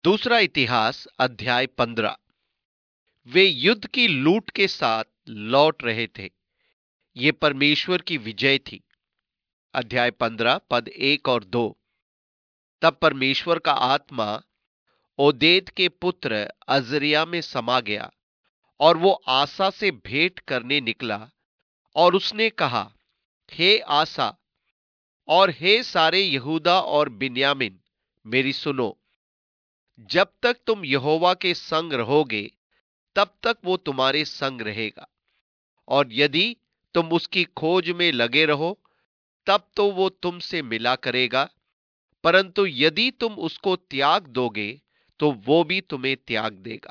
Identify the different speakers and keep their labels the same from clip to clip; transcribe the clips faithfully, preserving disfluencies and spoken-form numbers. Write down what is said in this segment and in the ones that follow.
Speaker 1: दूसरा इतिहास अध्याय पंद्रह। वे युद्ध की लूट के साथ लौट रहे थे। ये परमेश्वर की विजय थी। अध्याय पंद्रह पद एक और दो। तब परमेश्वर का आत्मा ओदेद के पुत्र अजरिया में समा गया और वो आसा से भेंट करने निकला और उसने कहा, हे आसा और हे सारे यहूदा और बिन्यामिन, मेरी सुनो। जब तक तुम यहोवा के संग रहोगे तब तक वो तुम्हारे संग रहेगा, और यदि तुम उसकी खोज में लगे रहो तब तो वो तुमसे मिला करेगा, परंतु यदि तुम उसको त्याग दोगे तो वो भी तुम्हें त्याग देगा।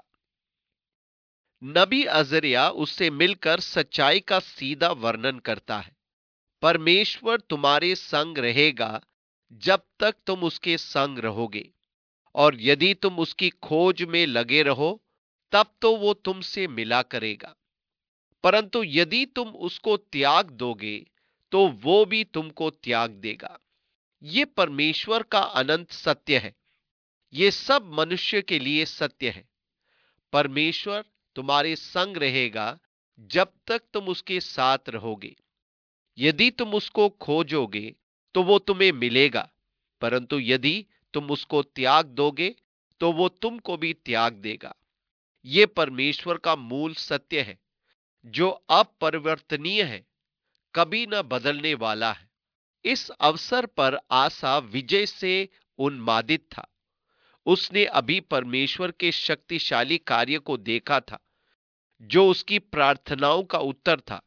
Speaker 1: नबी अजरिया उससे मिलकर सच्चाई का सीधा वर्णन करता है। परमेश्वर तुम्हारे संग रहेगा जब तक तुम उसके संग रहोगे, और यदि तुम उसकी खोज में लगे रहो तब तो वो तुमसे मिला करेगा, परंतु यदि तुम उसको त्याग दोगे तो वो भी तुमको त्याग देगा। ये परमेश्वर का अनंत सत्य है। ये सब मनुष्य के लिए सत्य है। परमेश्वर तुम्हारे संग रहेगा जब तक तुम उसके साथ रहोगे। यदि तुम उसको खोजोगे तो वो तुम्हें मिलेगा, परंतु यदि तुम उसको त्याग दोगे तो वो तुमको भी त्याग देगा। ये परमेश्वर का मूल सत्य है जो अपरिवर्तनीय है, कभी न बदलने वाला है। इस अवसर पर आसा विजय से उन्मादित था। उसने अभी परमेश्वर के शक्तिशाली कार्य को देखा था जो उसकी प्रार्थनाओं का उत्तर था।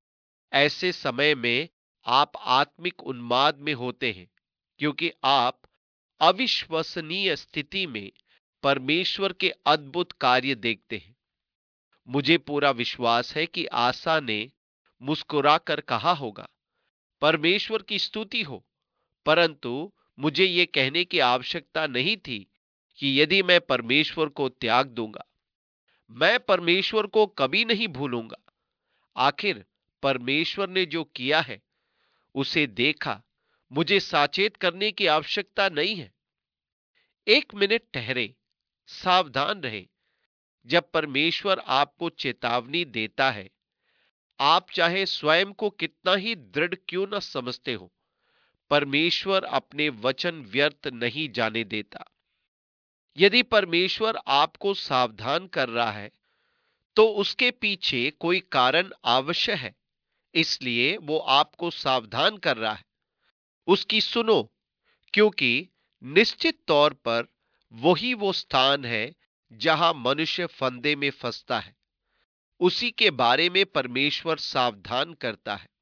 Speaker 1: ऐसे समय में आप आत्मिक उन्माद में होते हैं, क्योंकि आप अविश्वसनीय स्थिति में परमेश्वर के अद्भुत कार्य देखते हैं। मुझे पूरा विश्वास है कि आसा ने मुस्कुराकर कहा होगा, परमेश्वर की स्तुति हो, परंतु मुझे ये कहने की आवश्यकता नहीं थी कि यदि मैं परमेश्वर को त्याग दूंगा, मैं परमेश्वर को कभी नहीं भूलूंगा। आखिर परमेश्वर ने जो किया है उसे देखा, मुझे साचेत करने की आवश्यकता नहीं है। एक मिनट ठहरे, सावधान रहे। जब परमेश्वर आपको चेतावनी देता है, आप चाहे स्वयं को कितना ही दृढ़ क्यों न समझते हो, परमेश्वर अपने वचन व्यर्थ नहीं जाने देता। यदि परमेश्वर आपको सावधान कर रहा है तो उसके पीछे कोई कारण अवश्य है, इसलिए वो आपको सावधान कर रहा है। उसकी सुनो, क्योंकि निश्चित तौर पर वही वो स्थान है जहां मनुष्य फंदे में फंसता है। उसी के बारे में परमेश्वर सावधान करता है।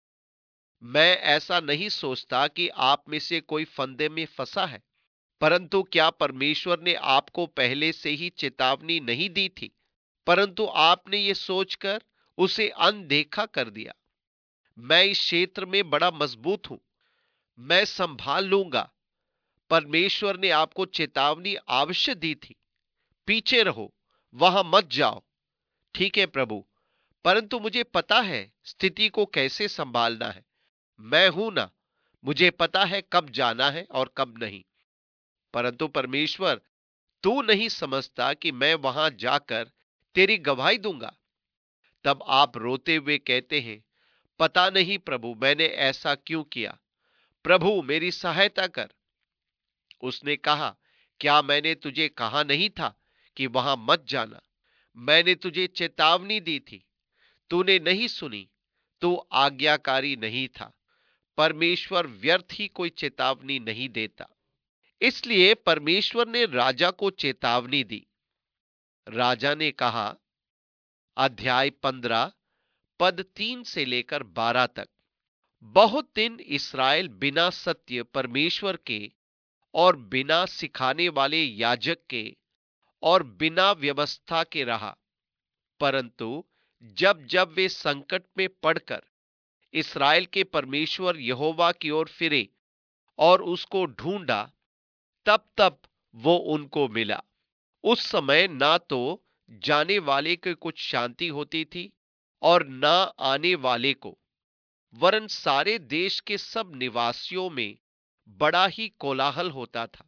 Speaker 1: मैं ऐसा नहीं सोचता कि आप में से कोई फंदे में फंसा है, परंतु क्या परमेश्वर ने आपको पहले से ही चेतावनी नहीं दी थी, परंतु आपने ये सोचकर उसे अनदेखा कर दिया। मैं इस क्षेत्र में बड़ा मजबूत हूं, मैं संभाल लूंगा। परमेश्वर ने आपको चेतावनी अवश्य दी थी, पीछे रहो, वहां मत जाओ। ठीक है प्रभु, परंतु मुझे पता है स्थिति को कैसे संभालना है। मैं हूं ना, मुझे पता है कब जाना है और कब नहीं। परंतु परमेश्वर, तू नहीं समझता कि मैं वहां जाकर तेरी गवाही दूंगा। तब आप रोते हुए कहते हैं, पता नहीं प्रभु, मैंने ऐसा क्यों किया। प्रभु मेरी सहायता कर। उसने कहा, क्या मैंने तुझे कहा नहीं था कि वहां मत जाना। मैंने तुझे चेतावनी दी थी, तूने नहीं सुनी। तू आज्ञाकारी नहीं था। परमेश्वर व्यर्थ ही कोई चेतावनी नहीं देता। इसलिए परमेश्वर ने राजा को चेतावनी दी। राजा ने कहा, अध्याय पंद्रह पद तीन से लेकर बारह तक। बहुत दिन इसराइल बिना सत्य परमेश्वर के और बिना सिखाने वाले याजक के और बिना व्यवस्था के रहा, परंतु जब जब वे संकट में पड़कर इसराइल के परमेश्वर यहोवा की ओर फिरे और उसको ढूंढा, तब तब वो उनको मिला। उस समय ना तो जाने वाले को कुछ शांति होती थी और ना आने वाले को, वरन सारे देश के सब निवासियों में बड़ा ही कोलाहल होता था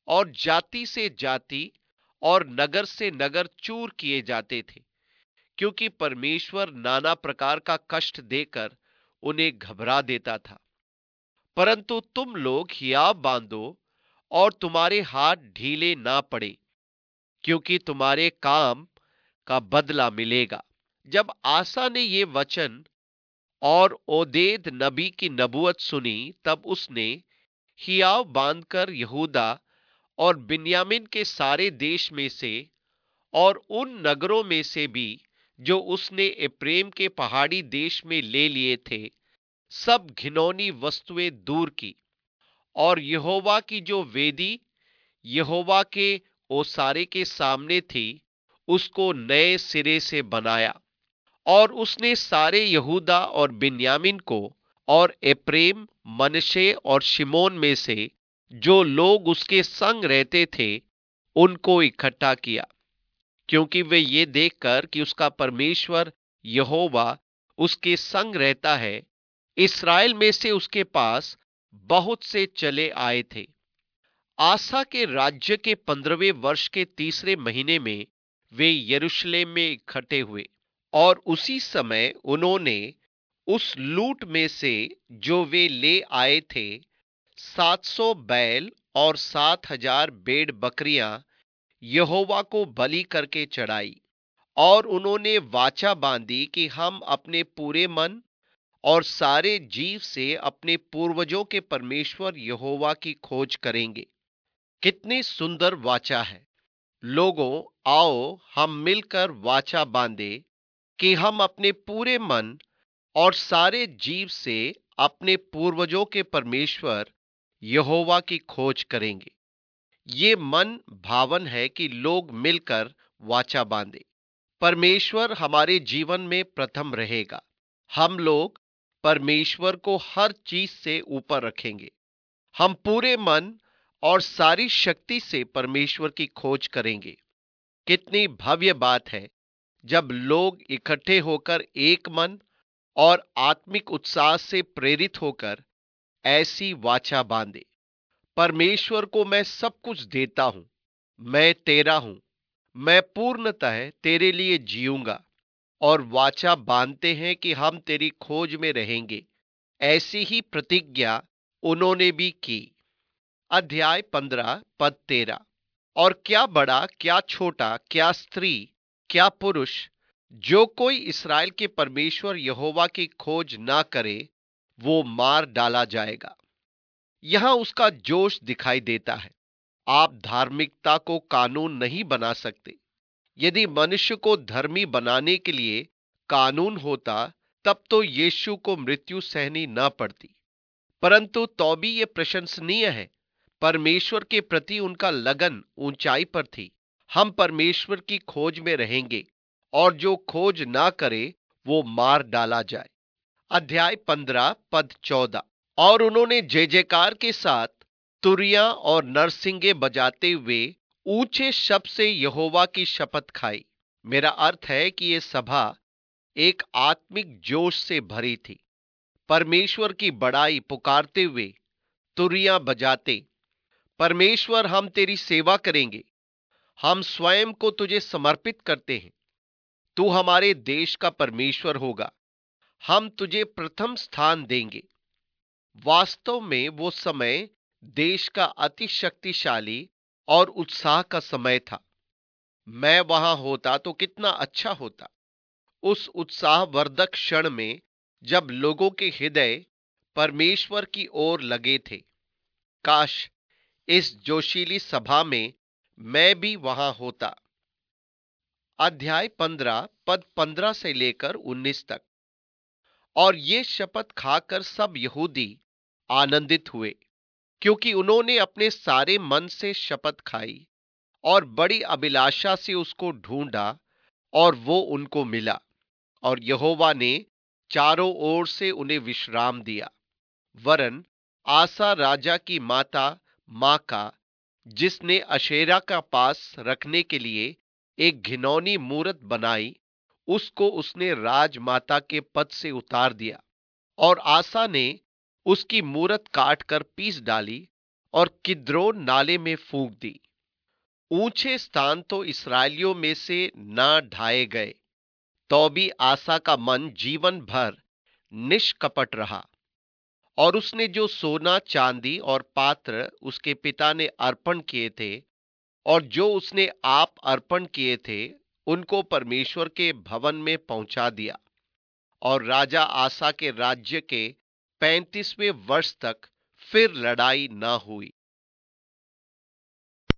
Speaker 1: और जाति से जाति और नगर से नगर चूर किए जाते थे, क्योंकि परमेश्वर नाना प्रकार का कष्ट देकर उन्हें घबरा देता था। परंतु तुम लोग हियाव बांधो और तुम्हारे हाथ ढीले ना पड़े, क्योंकि तुम्हारे काम का बदला मिलेगा। जब आसा ने ये वचन और ओदेद नबी की नबूवत सुनी, तब उसने हियाव बांधकर यहूदा और बिन्यामीन के सारे देश में से और उन नगरों में से भी जो उसने एप्रेम के पहाड़ी देश में ले लिए थे, सब घिनौनी वस्तुएं दूर की, और यहोवा की जो वेदी यहोवा के ओसारे के सामने थी, उसको नए सिरे से बनाया। और उसने सारे यहूदा और बिन्यामीन को और एप्रेम, मनश्शे और शिमोन में से जो लोग उसके संग रहते थे, उनको इकट्ठा किया, क्योंकि वे ये देखकर कि उसका परमेश्वर यहोवा उसके संग रहता है, इस्राएल में से उसके पास बहुत से चले आए थे। आसा के राज्य के पंद्रहवें वर्ष के तीसरे महीने में वे यरूशलेम में इकट्ठे हुए, और उसी समय उन्होंने उस लूट में से जो वे ले आए थे सात सौ बैल और सात हजार भेड़ बकरियां यहोवा को बलि करके चढ़ाई। और उन्होंने वाचा बांधी कि हम अपने पूरे मन और सारे जीव से अपने पूर्वजों के परमेश्वर यहोवा की खोज करेंगे। कितनी सुंदर वाचा है। लोगों, आओ हम मिलकर वाचा बांधे कि हम अपने पूरे मन और सारे जीव से अपने पूर्वजों के परमेश्वर यहोवा की खोज करेंगे। ये मन भावन है कि लोग मिलकर वाचा बांधे। परमेश्वर हमारे जीवन में प्रथम रहेगा। हम लोग परमेश्वर को हर चीज से ऊपर रखेंगे। हम पूरे मन और सारी शक्ति से परमेश्वर की खोज करेंगे। कितनी भव्य बात है जब लोग इकट्ठे होकर एक मन और आत्मिक उत्साह से प्रेरित होकर ऐसी वाचा बांधे। परमेश्वर को मैं सब कुछ देता हूं, मैं तेरा हूं, मैं पूर्णतः तेरे लिए जीऊंगा। और वाचा बांधते हैं कि हम तेरी खोज में रहेंगे। ऐसी ही प्रतिज्ञा उन्होंने भी की। अध्याय पंद्रह पद तेरह। और क्या बड़ा, क्या छोटा, क्या स्त्री, क्या पुरुष, जो कोई इस्राएल के परमेश्वर यहोवा की खोज ना करे, वो मार डाला जाएगा। यहां उसका जोश दिखाई देता है। आप धार्मिकता को कानून नहीं बना सकते। यदि मनुष्य को धर्मी बनाने के लिए कानून होता, तब तो यीशु को मृत्यु सहनी न पड़ती। परंतु तो भी यह प्रशंसनीय है। परमेश्वर के प्रति उनका लगन ऊंचाई पर थी। हम परमेश्वर की खोज में रहेंगे, और जो खोज ना करे वो मार डाला जाए। अध्याय पंद्रह पद चौदह। और उन्होंने जय जयकार के साथ तुरियां और नरसिंगे बजाते हुए ऊंचे शब्द से यहोवा की शपथ खाई। मेरा अर्थ है कि यह सभा एक आत्मिक जोश से भरी थी। परमेश्वर की बड़ाई पुकारते हुए तुरियां बजाते, परमेश्वर हम तेरी सेवा करेंगे, हम स्वयं को तुझे समर्पित करते हैं। तू हमारे देश का परमेश्वर होगा, हम तुझे प्रथम स्थान देंगे। वास्तव में वो समय देश का अति शक्तिशाली और उत्साह का समय था। मैं वहां होता तो कितना अच्छा होता। उस उत्साहवर्धक क्षण में जब लोगों के हृदय परमेश्वर की ओर लगे थे। काश इस जोशीली सभा में मैं भी वहां होता। अध्याय पंद्रह पद पंद्रह से लेकर उन्नीस तक। और ये शपथ खाकर सब यहूदी आनंदित हुए, क्योंकि उन्होंने अपने सारे मन से शपथ खाई और बड़ी अभिलाषा से उसको ढूंढा, और वो उनको मिला। और यहोवा ने चारों ओर से उन्हें विश्राम दिया। वरन आसा राजा की माता माका, जिसने अशेरा का पास रखने के लिए एक घिनौनी मूरत बनाई, उसको उसने राजमाता के पद से उतार दिया। और आसा ने उसकी मूरत काट कर पीस डाली और किद्रोन नाले में फूंक दी। ऊंचे स्थान तो इसराइलियों में से न ढाए गए, तो भी आसा का मन जीवन भर निष्कपट रहा, और उसने जो सोना चांदी और पात्र उसके पिता ने अर्पण किए थे और जो उसने आप अर्पण किए थे, उनको परमेश्वर के भवन में पहुंचा दिया। और राजा आसा के राज्य के पैंतीसवें वर्ष तक फिर लड़ाई न हुई।